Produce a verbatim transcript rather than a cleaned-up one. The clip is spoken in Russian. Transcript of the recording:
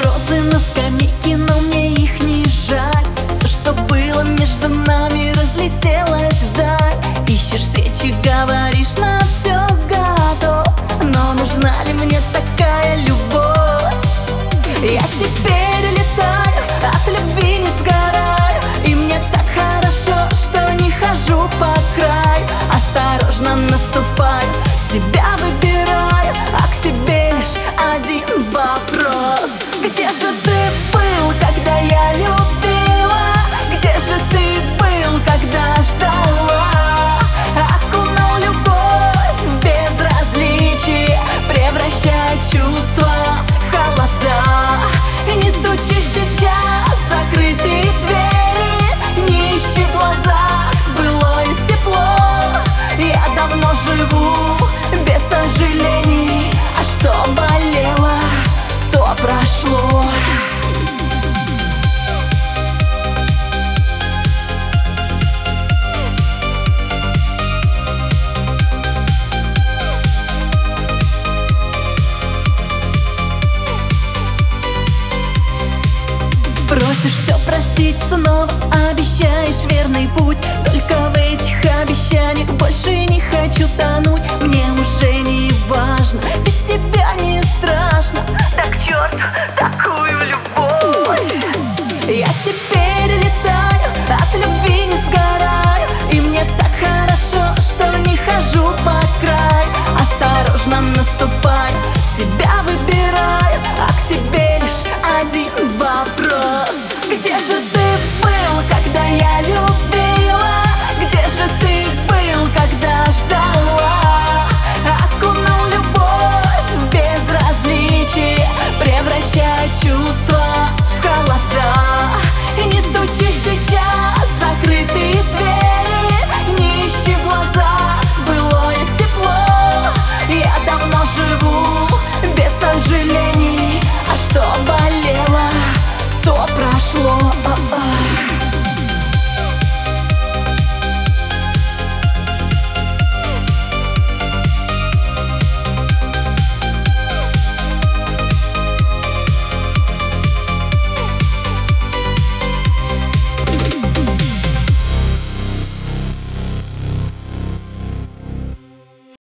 розы на скамейке, но мне их не жаль. Все, что было между нами, разлетелось вдаль. Ищешь встречи, говоришь, на все готов. Но нужна ли мне такая любовь? Я теперь летаю, от любви не сгораю. И мне так хорошо, что не хожу по краю. Осторожно наступаю, себя выбираю, а к тебе лишь один вопрос. Где же ты был, когда я любила? Где же ты был, когда ждала? Окунал любовь в безразличие, превращая чувства в холода. И не стучи сейчас в закрытые двери, не ищи в глазах былое тепло. Я давно живу без сожалений, а что болело, то прошло. Просишь все простить, снова обещаешь верный путь. Только в этих обещаниях больше не хочу тонуть. Мне уже не важно, без тебя не страшно. Да к черту такую любовь. Я теперь летаю, от любви не сгораю. И мне так хорошо, что не хожу по краю. Осторожно наступаю, себя